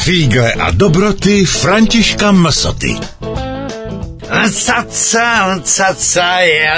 Fígle a dobroty Františka Msoty. Caca,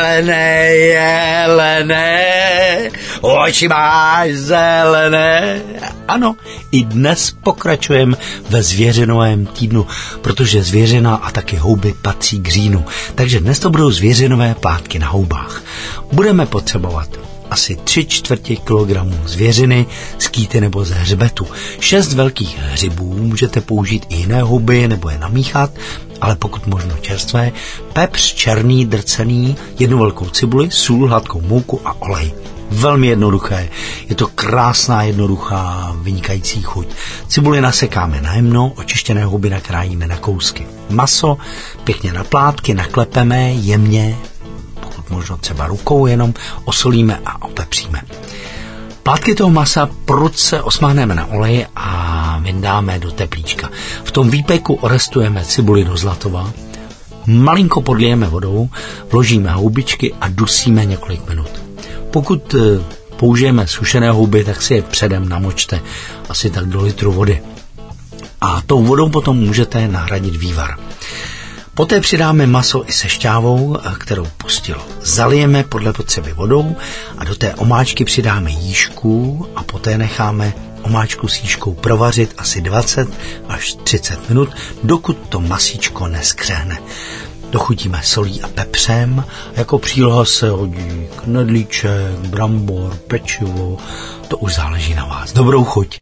jelené, oči máš zelené. Ano, i dnes pokračujeme ve zvěřinovém týdnu, protože zvěřina a taky houby patří k říjnu. Takže dnes to budou zvěřinové plátky na houbách. Budeme potřebovat asi 3/4 kilogramů zvěřiny z kýty nebo ze hřbetu. 6 velkých hřibů, můžete použít i jiné houby nebo je namíchat, ale pokud možno čerstvé, pepř černý, drcený, 1 velkou cibuli, sůl, hladkou mouku a olej. Velmi jednoduché, je to krásná, jednoduchá, vynikající chuť. Cibuli nasekáme na jemno, očištěné houby nakrájíme na kousky. Maso pěkně na plátky naklepeme jemně, možno třeba rukou, jenom osolíme a opepříme. Plátky toho masa prudce osmáhneme na oleji a vyndáme do teplíčka. V tom výpeku orestujeme cibuli do zlatova, malinko podlijeme vodou, vložíme houbičky a dusíme několik minut. Pokud použijeme sušené houby, tak si je předem namočte asi tak do litru vody. A tou vodou potom můžete nahradit vývar. Poté přidáme maso i se šťávou, kterou pustilo. Zalijeme podle potřeby vodou a do té omáčky přidáme jížku a poté necháme omáčku s jížkou provařit asi 20 až 30 minut, dokud to masíčko neskřehne. Dochutíme solí a pepřem, jako příloha se hodí knedlíček, brambor, pečivo, to už záleží na vás. Dobrou chuť.